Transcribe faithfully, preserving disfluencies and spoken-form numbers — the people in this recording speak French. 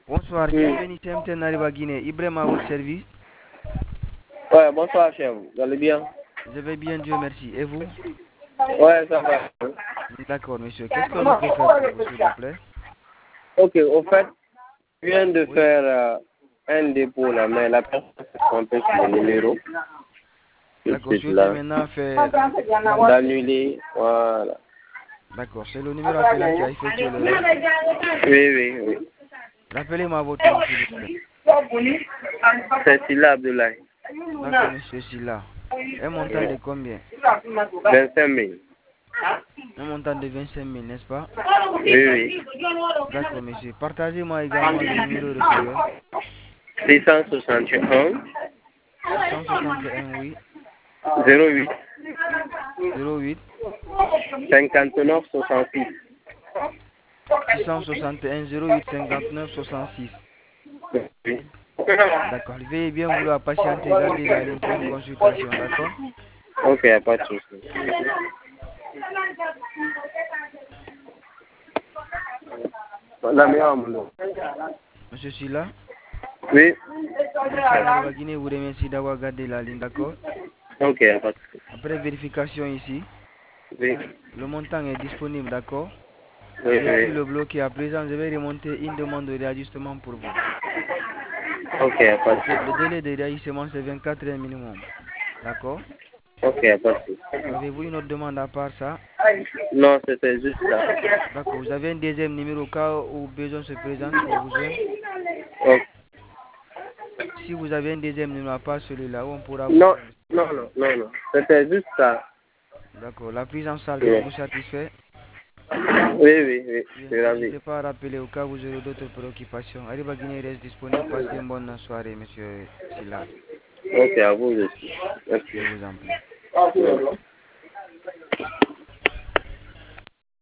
Bonsoir, Oui. bienvenue C M T Nariba Guinée. Ibrahim à votre service. Ouais, bonsoir, chef. Vous allez bien? Je vais bien, Dieu merci. Et vous? Ouais, ça va. D'accord, monsieur. Qu'est-ce que je peux faire pour vous, s'il vous plaît? Ok, au fait, je viens de Oui. faire euh, un dépôt là, mais la personne s'est trompée sur le numéro. D'accord, C'est souhaitez là. maintenant faire l'annulation. D'annuler, voilà. D'accord, c'est le numéro appelant qui a effectué l'erreur. Oui, oui, oui. Rappelez-moi votre nom, s'il vous plaît. C'est Silla Abdoulaye. D'accord, monsieur Silla. Un montant de combien? vingt-cinq mille. Un montant de vingt-cinq mille, n'est-ce pas? Oui, oui. D'accord, monsieur. Partagez-moi également le numéro receveur. six cent soixante et un, six cent soixante et un, oui. zéro huit, zéro huit. cinquante-neuf, soixante-six. six cent soixante et un, zéro huit, cinquante-neuf, soixante-six. Oui. D'accord. Veuillez bien vouloir patienter, garder la ligne pour une consultation, d'accord? Ok, y a pas de souci. La meilleure amour. Monsieur Silla, Oui. la Guinée vous remercie d'avoir gardé la ligne, d'accord? Ok, y a pas de souci. Après vérification ici, Oui. le montant est disponible, d'accord? Oui, J'ai pu oui. le bloquer. À présent, je vais remonter une demande de réajustement pour vous. Ok, y a pas de Le, le souci. délai de réajustement, c'est vingt-quatre heures minimum, d'accord? Ok, y a pas de souci. Avez-vous une autre demande à part ça? Non, c'était juste ça. D'accord. Vous avez un deuxième numéro au cas où besoin se présente pour vous joindre? Ok. Si vous avez un deuxième numéro à part celui-là, on pourra vous Non, joindre. non, non, non, non. C'était juste ça. D'accord. La prise en charge Oui, vous satisfait? oui, oui, oui. Bien, C'est ravi. n'hésitez pas à rappeler au cas où vous aurez d'autres préoccupations. Arriba Guinée reste disponible. Passez une bonne soirée, monsieur Silla. Ok, à vous aussi. Merci. Je vous en prie. Oui.